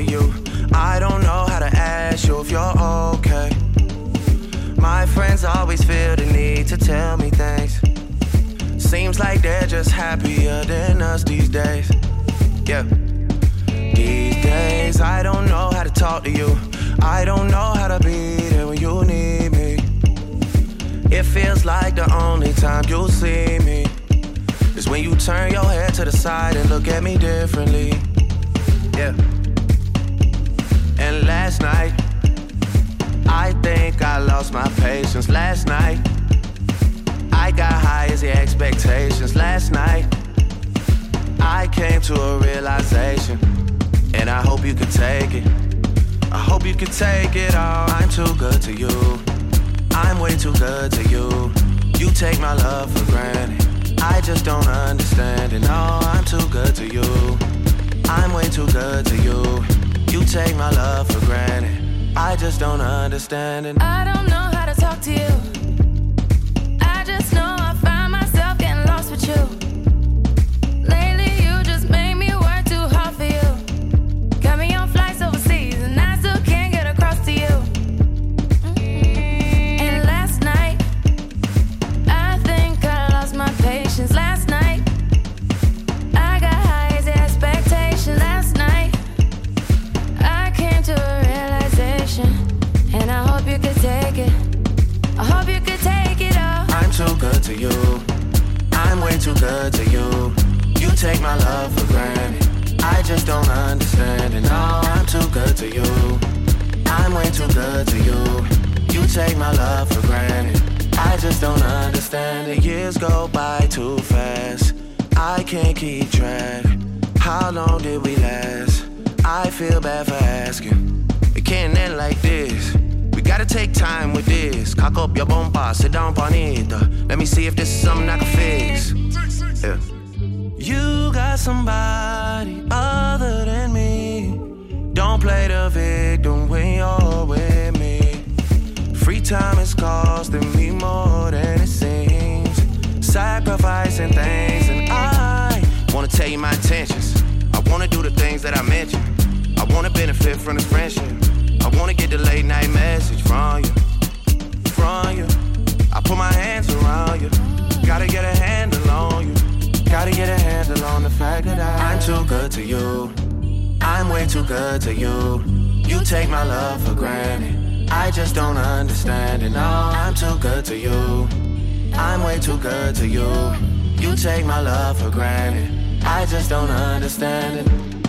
to you. I don't know how to ask you if you're okay. My friends always feel the need to tell me things. Seems like they're just happier than us these days. Yeah. These days I don't know how to talk to you. I don't know how to be there when you need me. It feels like the only time you'll see me is when you turn your head to the side and look at me differently. Yeah. And last night, I think I lost my patience. Last night, I got high as the expectations. Last night, I came to a realization, and I hope you can take it. I hope you can take it all. I'm too good to you. I'm way too good to you. You take my love for granted. I just don't understand it. No, I'm too good to you. I'm way too good to you. You take my love for granted. I just don't understand it. I don't know how to talk to you. I just know I find myself getting lost with you. Lately you just made me work too hard for you. Got me on flights overseas and I still can't get across to you. And last night, I think I lost my patience. Last night, I got high as the expectation. Last night, I came to a realization, and I hope you could take it. I hope you could take it all. I'm too good to you. I'm way too good to you. You take my love for granted. I just don't understand it. No, I'm too good to you. I'm way too good to you. You take my love for granted. I just don't understand it. Years go by too fast. I can't keep track. How long did we last? I feel bad for asking. It can't end like this. We gotta take time with this. Cock up your bumper, sit down on it. Let me see if this is something I can fix. Yeah. You got somebody other than me. Don't play the victim when you're with me. Free time is costing me more than it seems. Sacrificing things, and I wanna tell you my intentions. I wanna do the things that I mentioned. I wanna benefit from this friendship. I wanna get the late night message from you. I put my hands around you. Gotta get a handle on you. Gotta get a handle on the fact that I'm too good to you. I'm way too good to you. You take my love for granted. I just don't understand it. No, I'm too good to you. I'm way too good to you. You take my love for granted. I just don't understand it.